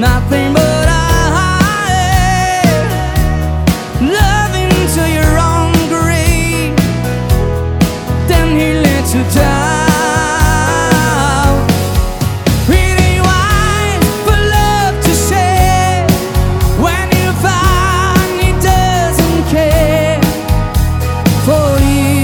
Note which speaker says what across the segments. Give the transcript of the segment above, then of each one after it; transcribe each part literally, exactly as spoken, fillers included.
Speaker 1: nothing but I loving to your own grave. Then he let you down. Really wise for love to say when you find he doesn't care for you.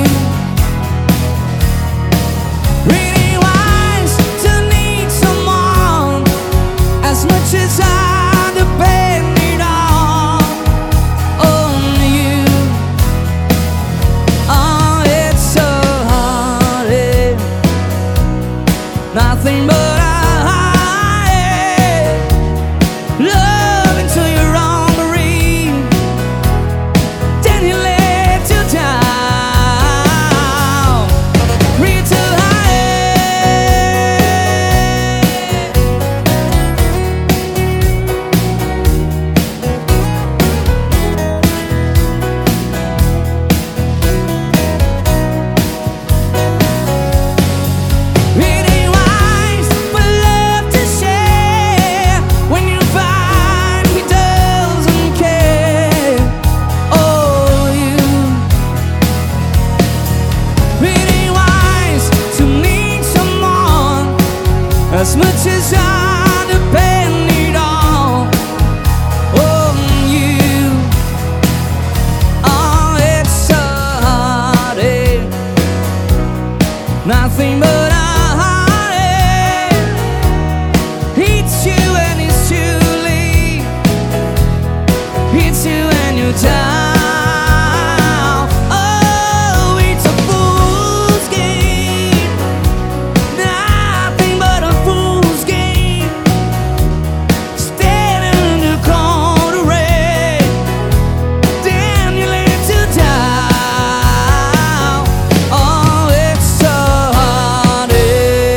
Speaker 1: Really wise to need someone as much as I depend it all on you. Oh, it's so hard, eh? Nothing but I love until you're on the ring. Then he let you down. Reach too really wise for love to share when you find he doesn't care. Oh, you really wise to need someone as much as I depend it all on you. Oh, it's so hard, eh? Nothing but I hits you and it's too late. Hits you and you're down. Oh, it's a fool's game. Nothing but a fool's game. Standing in the cold rain. Then you let you down. Oh, it's so hard, eh?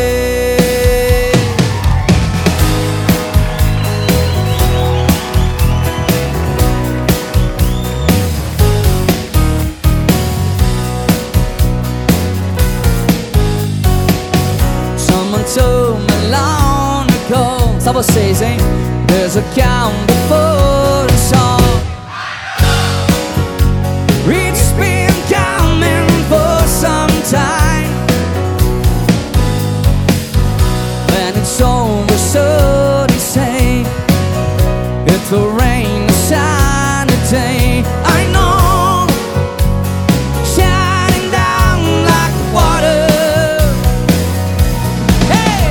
Speaker 1: Someone told me long ago, stop what says, eh? There's a count before the song. It's been coming for some time. When it's over, so they say it will rain a sunny day. I know, shining down like water. Hey,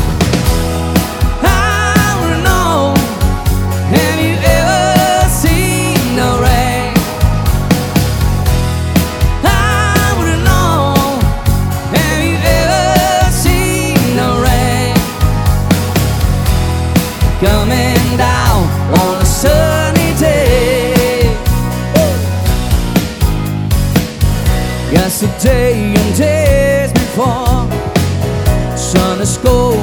Speaker 1: I wanna know, have you ever seen the rain? I wanna know, have you ever seen the rain coming down on a sunny day? Yesterday and days before, sun is cold